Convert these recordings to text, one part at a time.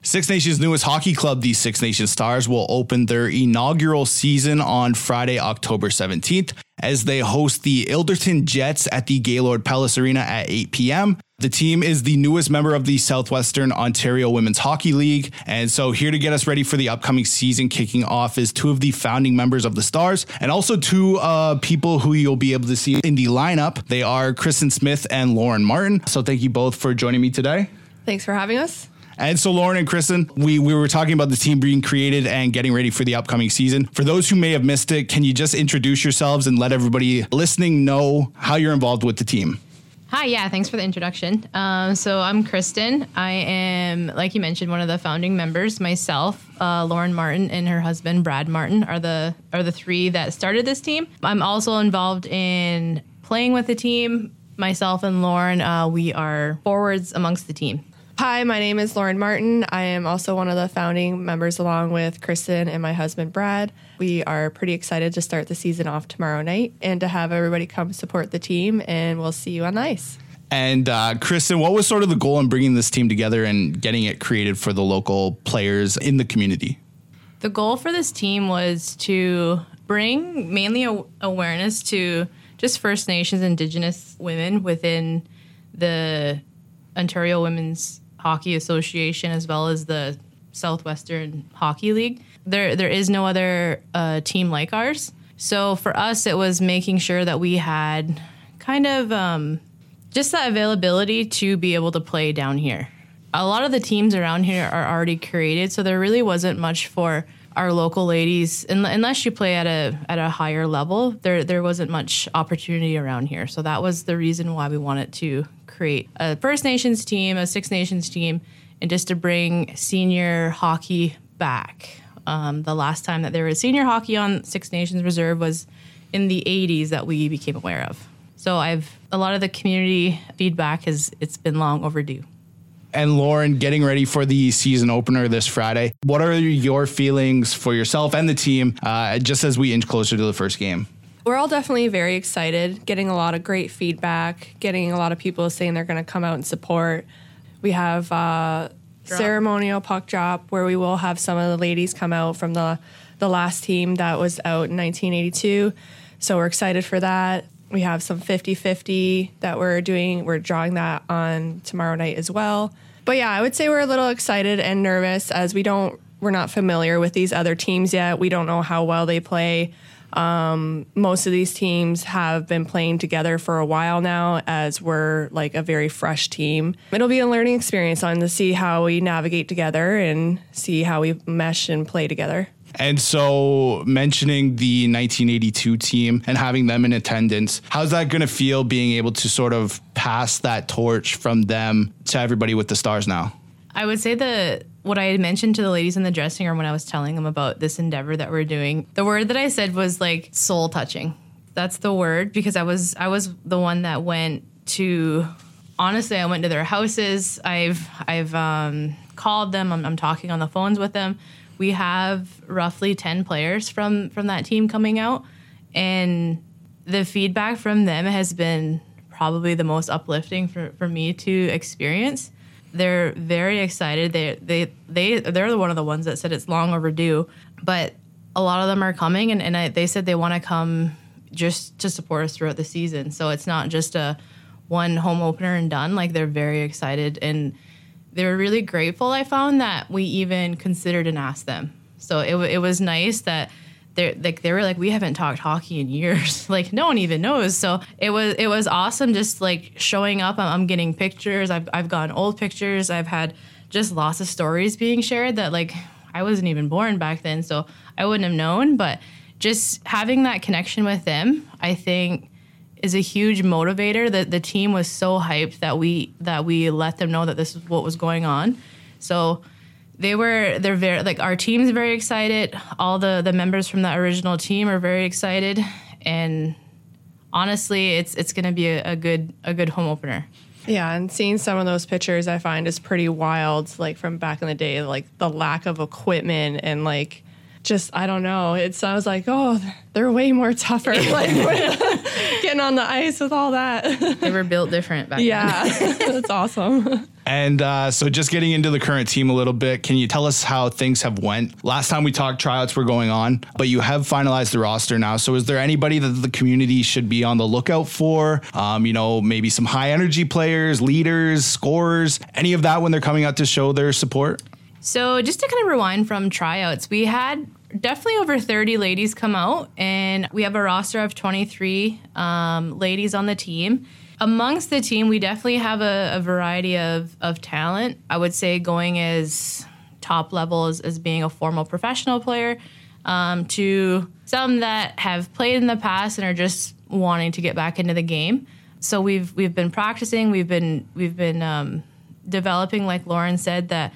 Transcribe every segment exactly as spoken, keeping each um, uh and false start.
Six Nations' newest hockey club, the Six Nations Stars, will open their inaugural season on Friday, October seventeenth, as they host the Ilderton Jets at the Gaylord Palace Arena at eight p.m. The team is the newest member of the Southwestern Ontario Women's Hockey League. And so here to get us ready for the upcoming season kicking off is two of the founding members of the Stars and also two uh, people who you'll be able to see in the lineup. They are Kristen Smith and Lauren Martin. So thank you both for joining me today. Thanks for having us. And so Lauren and Kristen, we, we were talking about the team being created and getting ready for the upcoming season. For those who may have missed it, can you just introduce yourselves and let everybody listening know how you're involved with the team? Hi, yeah, thanks for the introduction. Um, so I'm Kristen. I am, like you mentioned, one of the founding members. Myself, uh, Lauren Martin, and her husband, Brad Martin, are the are the three that started this team. I'm also involved in playing with the team. Myself and Lauren, uh, we are forwards amongst the team. Hi, my name is Lauren Martin. I am also one of the founding members along with Kristen and my husband, Brad. We are pretty excited to start the season off tomorrow night and to have everybody come support the team, and we'll see you on the ice. And uh, Kristen, what was sort of the goal in bringing this team together and getting it created for the local players in the community? The goal for this team was to bring mainly a- awareness to just First Nations, Indigenous women within the Ontario Women's Hockey Association, as well as the Southwestern Hockey League. There, there is no other uh, team like ours. So for us, it was making sure that we had kind of um, just that availability to be able to play down here. A lot of the teams around here are already created, so there really wasn't much for our local ladies, unless you play at a at a higher level. There, there wasn't much opportunity around here. So that was the reason why we wanted to create a First Nations team, a Six Nations team, and just to bring senior hockey back. Um, the last time that there was senior hockey on Six Nations Reserve was in the eighties that we became aware of. So I've a lot of the community feedback has it's been long overdue. And Lauren, getting ready for the season opener this Friday, what are your feelings for yourself and the team uh, just as we inch closer to the first game? We're all definitely very excited, getting a lot of great feedback, getting a lot of people saying they're going to come out and support. We have uh, ceremonial puck drop where we will have some of the ladies come out from the, the last team that was out in nineteen eighty-two. So we're excited for that. We have some fifty-fifty that we're doing. We're drawing that on tomorrow night as well. But yeah, I would say we're a little excited and nervous as we don't, we're not familiar with these other teams yet. We don't know how well they play. Um, most of these teams have been playing together for a while now, as we're like a very fresh team. It'll be a learning experience on to see how we navigate together and see how we mesh and play together. And so mentioning the nineteen eighty-two team and having them in attendance, how's that going to feel being able to sort of pass that torch from them to everybody with the Stars now? I would say that what I had mentioned to the ladies in the dressing room when I was telling them about this endeavor that we're doing, the word that I said was like soul touching. That's the word, because I was I was the one that went to, honestly, I went to their houses. I've I've um, called them. I'm, I'm talking on the phones with them. We have roughly ten players from, from that team coming out, and the feedback from them has been probably the most uplifting for, for me to experience. They're very excited. They they they they're one of the ones that said it's long overdue, but a lot of them are coming, and, and I, they said they want to come just to support us throughout the season. So it's not just a one home opener and done. Like, they're very excited, and they were really grateful, I found, that we even considered and asked them. So it it was nice that they like they were like, we haven't talked hockey in years. Like, no one even knows. So it was it was awesome, just like showing up. I'm, I'm getting pictures. I've I've gotten old pictures. I've had just lots of stories being shared that, like, I wasn't even born back then, so I wouldn't have known. But just having that connection with them, I think, is a huge motivator. That the team was so hyped that we that we let them know that this is what was going on. So they were they're very like our team's very excited. All the the members from that original team are very excited, and honestly, it's it's going to be a, a good a good home opener. Yeah, and seeing some of those pictures I find is pretty wild, like from back in the day, like the lack of equipment and like just, I don't know, it sounds like, oh, they're way more tougher. Like, getting on the ice with all that. They were built different back Yeah, then. that's awesome. And uh, so just getting into the current team a little bit, can you tell us how things have went? Last time we talked, tryouts were going on, but you have finalized the roster now. So is there anybody that the community should be on the lookout for? Um, you know, maybe some high energy players, leaders, scorers, any of that when they're coming out to show their support? So just to kind of rewind from tryouts, we had definitely over thirty ladies come out, and we have a roster of twenty-three um, ladies on the team. Amongst the team, we definitely have a, a variety of, of talent. I would say going as top level as, as being a formal professional player um, to some that have played in the past and are just wanting to get back into the game. So we've we've been practicing, we've been we've been um, developing, like Lauren said, that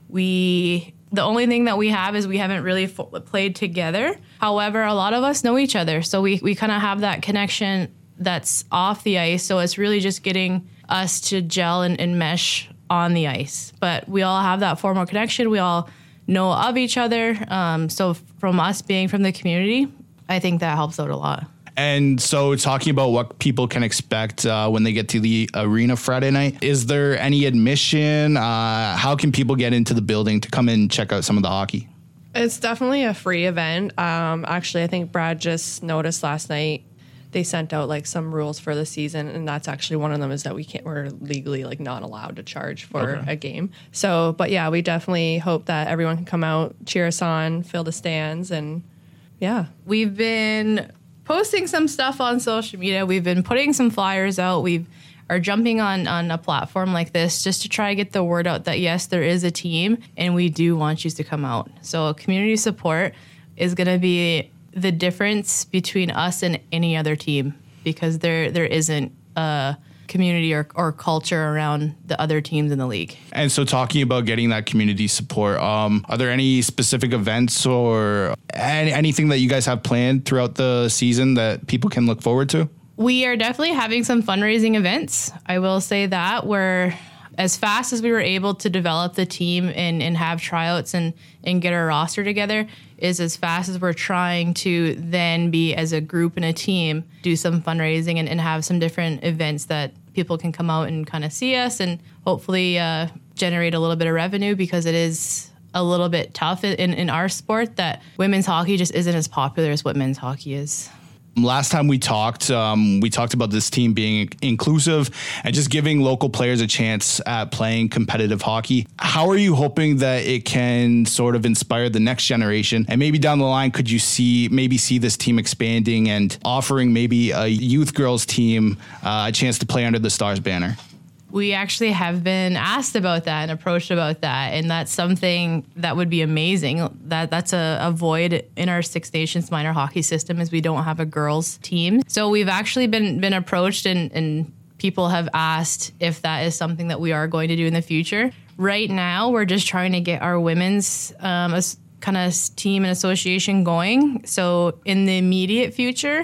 we the only thing that we have is we haven't really fo- played together. However, a lot of us know each other, so we we kind of have that connection that's off the ice. So it's really just getting us to gel and, and mesh on the ice. But we all have that formal connection. We all know of each other. Um, so from us being from the community, I think that helps out a lot. And so talking about what people can expect uh, when they get to the arena Friday night, is there any admission? Uh, how can people get into the building to come and check out some of the hockey? It's definitely a free event. Um, actually, I think Brad just noticed last night they sent out like some rules for the season, and that's actually one of them is that we can't, we're legally like not allowed to charge for okay. a game. So, but yeah, we definitely hope that everyone can come out, cheer us on, fill the stands, and yeah. We've been posting some stuff on social media. We've been putting some flyers out. We've are jumping on, on a platform like this just to try to get the word out that yes, there is a team and we do want you to come out. So community support is going to be the difference between us and any other team, because there there isn't a community or, or culture around the other teams in the league. And so talking about getting that community support, um, are there any specific events or any, anything that you guys have planned throughout the season that people can look forward to? We are definitely having some fundraising events. I will say that we're as fast as we were able to develop the team and, and have tryouts and, and get our roster together is as fast as we're trying to then be as a group and a team, do some fundraising and, and have some different events that people can come out and kind of see us and hopefully uh, generate a little bit of revenue, because it is a little bit tough in, in our sport that women's hockey just isn't as popular as what men's hockey is. Last time we talked, um, we talked about this team being inclusive and just giving local players a chance at playing competitive hockey. How are you hoping that it can sort of inspire the next generation? And maybe down the line, could you see maybe see this team expanding and offering maybe a youth girls team uh, a chance to play under the Stars banner? We actually have been asked about that and approached about that, and that's something that would be amazing. That that's a, a void in our Six Nations minor hockey system, is we don't have a girls team. So we've actually been been approached, and, and people have asked if that is something that we are going to do in the future. Right now, we're just trying to get our women's um, kind of team and association going. So in the immediate future,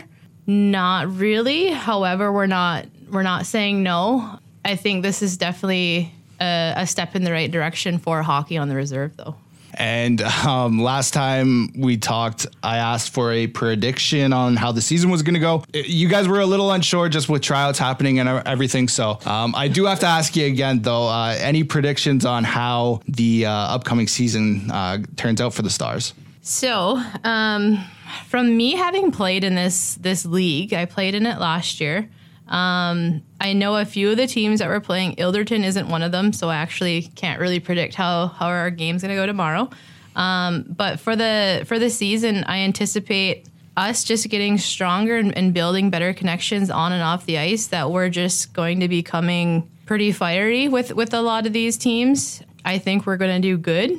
not really. However, we're not we're not saying no. I think this is definitely a, a step in the right direction for hockey on the reserve, though. And um, last time we talked, I asked for a prediction on how the season was going to go. You guys were a little unsure just with tryouts happening and everything. So um, I do have to ask you again, though, uh, any predictions on how the uh, upcoming season uh, turns out for the Stars? So um, from me having played in this this league, I played in it last year. Um, I know a few of the teams that were playing. Ilderton isn't one of them, so I actually can't really predict how, how our game's going to go tomorrow. Um, but for the for the season, I anticipate us just getting stronger and, and building better connections on and off the ice, that we're just going to be coming pretty fiery with, with a lot of these teams. I think we're going to do good.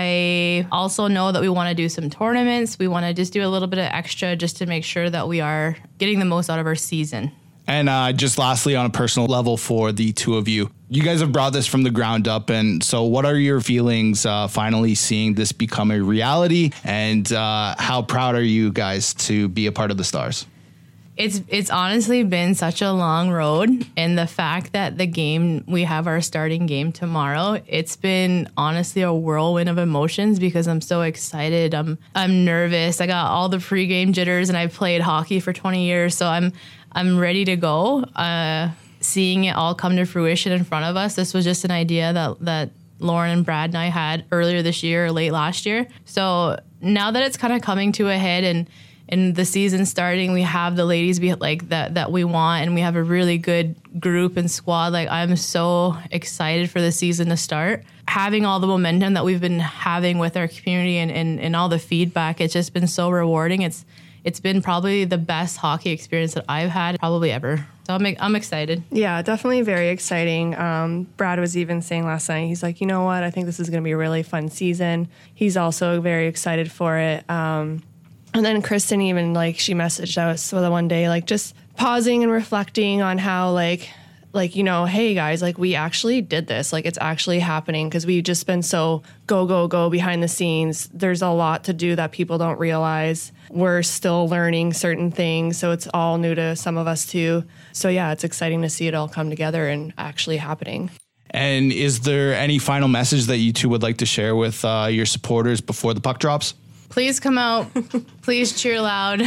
I also know that we want to do some tournaments. We want to just do a little bit of extra just to make sure that we are getting the most out of our season. And uh, just lastly, on a personal level for the two of you, you guys have brought this from the ground up. And so what are your feelings uh, finally seeing this become a reality? And uh, how proud are you guys to be a part of the Stars? It's it's honestly been such a long road, and the fact that the game, we have our starting game tomorrow, it's been honestly a whirlwind of emotions because I'm so excited. I'm I'm nervous. I got all the pregame jitters, and I've played hockey for twenty years, so I'm I'm ready to go. Uh, seeing it all come to fruition in front of us. This was just an idea that that Lauren and Brad and I had earlier this year or late last year. So now that it's kind of coming to a head and and the season starting, we have the ladies be like that that we want, and we have a really good group and squad. Like, I'm so excited for the season to start. Having all the momentum that we've been having with our community and, and, and all the feedback, it's just been so rewarding. It's it's been probably the best hockey experience that I've had probably ever. So I'm I'm excited. Yeah, definitely very exciting. Um, Brad was even saying last night, he's like, you know what, I think this is going to be a really fun season. He's also very excited for it. Um, And then Kristen even, like, she messaged us the one day, like, just pausing and reflecting on how, like, like, you know, hey, guys, like, we actually did this. Like, it's actually happening because we've just been so go, go, go behind the scenes. There's a lot to do that people don't realize. We're still learning certain things, so it's all new to some of us, too. So, yeah, it's exciting to see it all come together and actually happening. And is there any final message that you two would like to share with uh, your supporters before the puck drops? Please come out. Please cheer loud.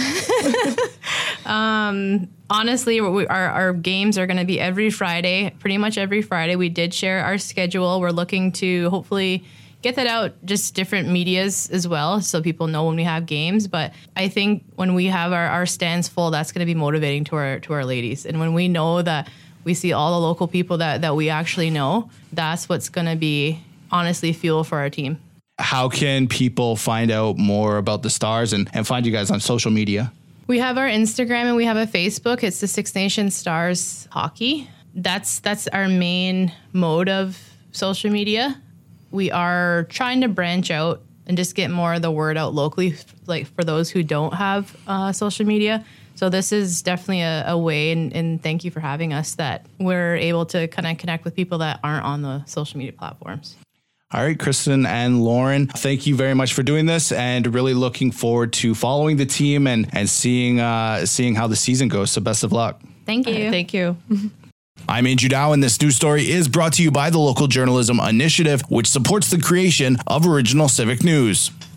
um, honestly, we, our, our games are going to be every Friday, pretty much every Friday. We did share our schedule. We're looking to hopefully get that out, just different medias as well, so people know when we have games. But I think when we have our, our stands full, that's going to be motivating to our to our ladies. And when we know that we see all the local people that, that we actually know, that's what's going to be, honestly, fuel for our team. How can people find out more about the Stars and, and find you guys on social media? We have our Instagram and we have a Facebook. It's the Six Nations Stars Hockey. That's that's our main mode of social media. We are trying to branch out and just get more of the word out locally, like for those who don't have uh, social media. So this is definitely a, a way, and, and thank you for having us, that we're able to kind of connect with people that aren't on the social media platforms. All right, Kristen and Lauren, thank you very much for doing this, and really looking forward to following the team and, and seeing uh, seeing how the season goes. So best of luck. Thank you. Right, thank you. I'm Andrew Dow, and this news story is brought to you by the Local Journalism Initiative, which supports the creation of original civic news.